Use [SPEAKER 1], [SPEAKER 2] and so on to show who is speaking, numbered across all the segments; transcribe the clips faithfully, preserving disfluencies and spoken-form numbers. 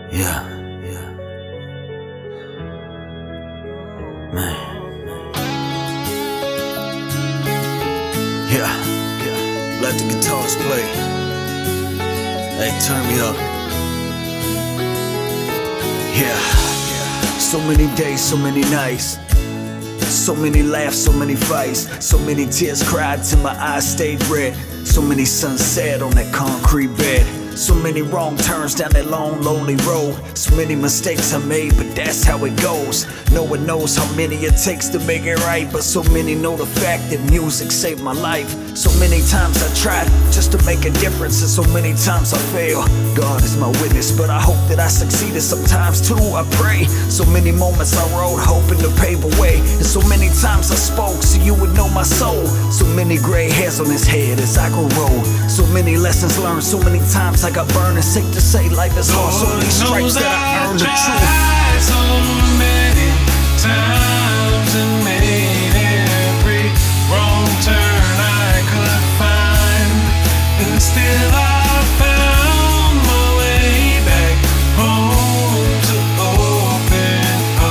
[SPEAKER 1] Yeah, yeah. Man. Yeah, yeah. Let the guitars play. Hey, turn me up. Yeah, yeah. So many days, so many nights. So many laughs, so many fights. So many tears cried till my eyes stayed red. So many suns set on that concrete bed. So many wrong turns down that long, lonely road. So many mistakes I made, but that's how it goes. No one knows how many it takes to make it right, but so many know the fact that music saved my life. So many times I tried just to make a difference, and so many times I failed. God is my witness, but I hope that I succeeded. Sometimes too I pray. So many moments I wrote, hoping to pave a way. And so many times I spoke so you would know my soul. So many gray hairs on his head as I grow old. So many lessons learned, so many times I got burned. It's safe to say life is hard, so many stripes that I earned the truth.
[SPEAKER 2] So many times and made every wrong turn I could find, and still I found my way back home to open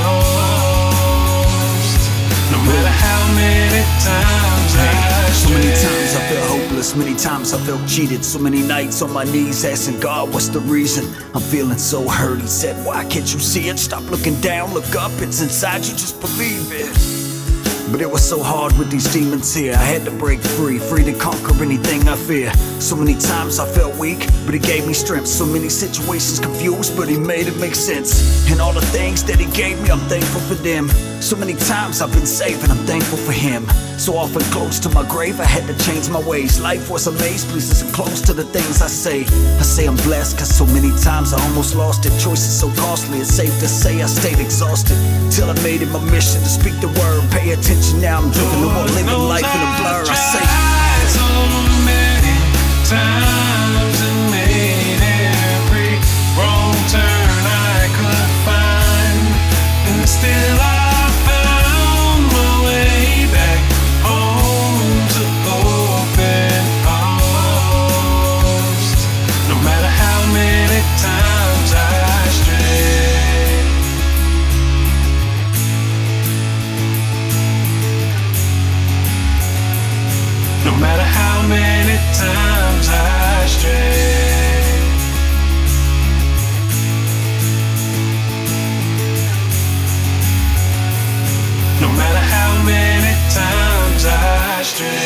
[SPEAKER 2] arms. No matter how many times I
[SPEAKER 1] So many
[SPEAKER 2] strayed.
[SPEAKER 1] times I felt hopeless, many times I felt cheated. So many nights on my knees asking God, what's the reason? I'm feeling so hurt. He said, why can't you see it? Stop looking down, look up, it's inside you, just believe it. But it was so hard with these demons here. I had to break free, free to conquer anything I fear. So many times I felt weak, but he gave me strength. So many situations confused, but he made it make sense. And all the things that he gave me, I'm thankful for them. So many times I've been saved and I'm thankful for him. So often close to my grave, I had to change my ways. Life was a maze, please listen close to the things I say. I say I'm blessed, cause so many times I almost lost it. Choices so costly, it's safe to say I stayed exhausted. Till I made it my mission to speak the word, pay attention, now I'm driven. No more living life in a blur, I say.
[SPEAKER 2] So many times and made every wrong turn I could find, and still I found my way back home to open arms. No matter how many times I strayed. No matter how many times I stray. No matter how many times I stray.